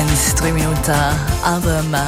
haben 3 Minuten ab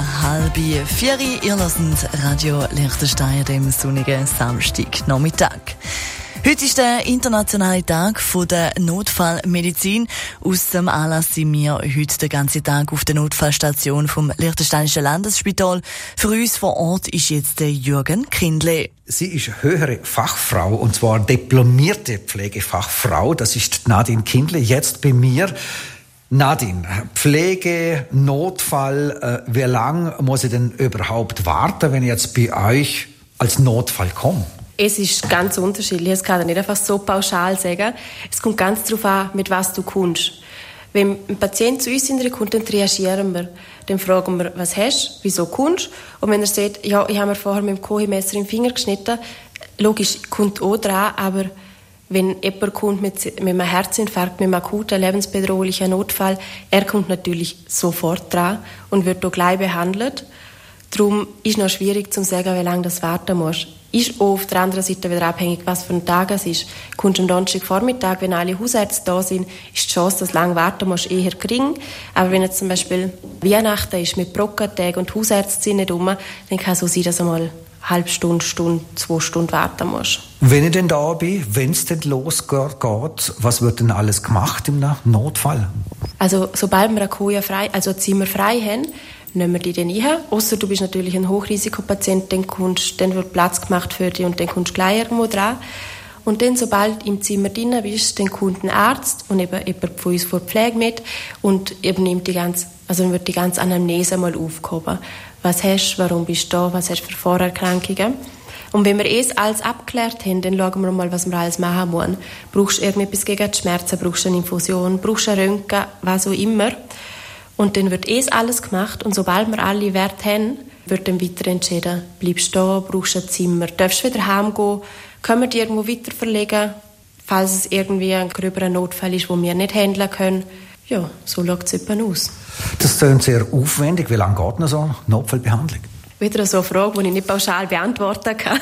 3:30. Ihr hört Radio Liechtenstein am sonnigen Samstagnachmittag. Heute ist der internationale Tag der Notfallmedizin. Aus dem Anlass sind wir heute den ganzen Tag auf der Notfallstation vom Liechtensteinischen Landesspital. Für uns vor Ort ist jetzt Jürgen Kindle. Sie ist höhere Fachfrau, und zwar diplomierte Pflegefachfrau. Das ist Nadine Kindle, jetzt bei mir. Nadine, Pflege, Notfall, wie lange muss ich denn überhaupt warten, wenn ich jetzt bei euch als Notfall komme? Es ist ganz unterschiedlich. Das kann ich nicht einfach so pauschal sagen. Es kommt ganz darauf an, mit was du kommst. Wenn ein Patient zu uns kommt, dann triagieren wir. Dann fragen wir, was hast du, wieso kommst du? Und wenn er sagt, ja, ich habe mir vorher mit dem Kohimesser im Finger geschnitten, logisch, kommt auch dran, aber wenn jemand kommt mit einem Herzinfarkt, mit einem akuten, lebensbedrohlichen Notfall, er kommt natürlich sofort dran und wird auch gleich behandelt. Darum ist es noch schwierig zu sagen, wie lange das warten muss. Ist auch auf der anderen Seite wieder abhängig, was für ein Tag es ist. Kommst du am Donnerstagvormittag, wenn alle Hausärzte da sind, ist die Chance, dass du lange warten musst, eher gering. Aber wenn jetzt zum Beispiel Weihnachten ist mit Brockentag und Hausärzte sind nicht rum, dann kann es so sein, dass du mal eine halbe Stunde, 2 Stunden warten musst. Wenn ich denn da bin, wenn es denn losgeht, was wird denn alles gemacht im Notfall? Also sobald wir ein Zimmer frei haben, nehmen wir die dann rein. Ausser du bist natürlich ein Hochrisikopatient, dann wird Platz gemacht für dich und dann kommst du gleich irgendwo dran. Und dann, sobald du im Zimmer drin bist, dann kommt ein Arzt und eben jemand von uns von der Pflege mit und eben nimmt dann wird die ganze Anamnese mal aufgehoben. Was hast du, warum bist du da, was hast du für Vorerkrankungen? Und wenn wir alles abgeklärt haben, dann schauen wir mal, was wir alles machen müssen. Brauchst du irgendetwas gegen die Schmerzen, brauchst du eine Infusion, brauchst du ein Röntgen, was auch immer. Und dann wird alles gemacht und sobald wir alle Werte haben, wird dann weiter entschieden, bleibst du da, brauchst du ein Zimmer, darfst du wieder heimgehen, können wir dich irgendwo weiter verlegen, falls es irgendwie ein gröberer Notfall ist, den wir nicht handeln können. Ja, so schaut es etwa aus. Das klingt sehr aufwendig. Wie lange geht noch so eine Notfallbehandlung? Wieder so eine Frage, die ich nicht pauschal beantworten kann.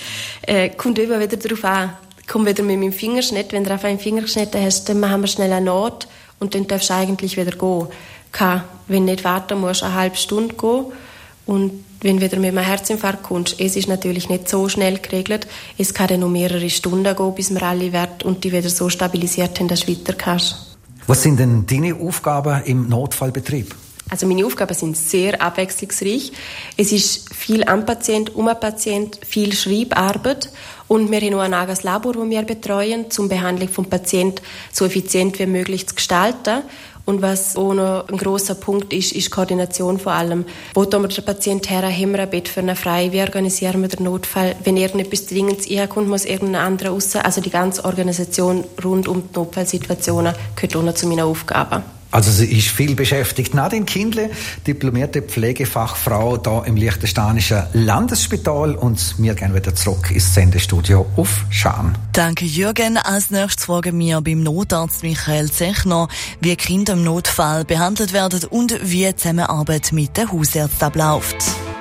Kommt immer wieder darauf an. Kommt wieder mit meinem Fingerschnitt. Wenn du einfach einen Finger geschnitten hast, dann machen wir schnell eine Not und dann darfst du eigentlich wieder gehen. Wenn du nicht warten musst, eine halbe Stunde gehen. Und wenn du wieder mit einem Herzinfarkt kommst, es ist natürlich nicht so schnell geregelt. Es kann dann noch mehrere Stunden gehen, bis wir alle Werte und die wieder so stabilisiert haben, dass du weiter kannst. Was sind denn deine Aufgaben im Notfallbetrieb? Also meine Aufgaben sind sehr abwechslungsreich. Es ist viel am Patient, um einen Patient, viel Schreibarbeit und wir haben noch ein eigenes Labor, das wir betreuen, um die Behandlung des Patienten so effizient wie möglich zu gestalten. Und was auch noch ein grosser Punkt ist Koordination vor allem. Wo tun wir den Patienten her, haben wir ein Bett für einen frei, wie organisieren wir den Notfall? Wenn irgendetwas Dringendes kommt, muss irgendein anderer raus. Also die ganze Organisation rund um die Notfallsituationen gehört auch noch zu meinen Aufgaben. Also sie ist viel beschäftigt. Nadine Kindle, diplomierte Pflegefachfrau da im Liechtensteinischen Landesspital, und wir gehen wieder zurück ins Sendestudio auf Schaan. Danke Jürgen. Als nächstes fragen wir beim Notarzt Michael Zechner, wie Kinder im Notfall behandelt werden und wie die Zusammenarbeit mit den Hausärzten abläuft.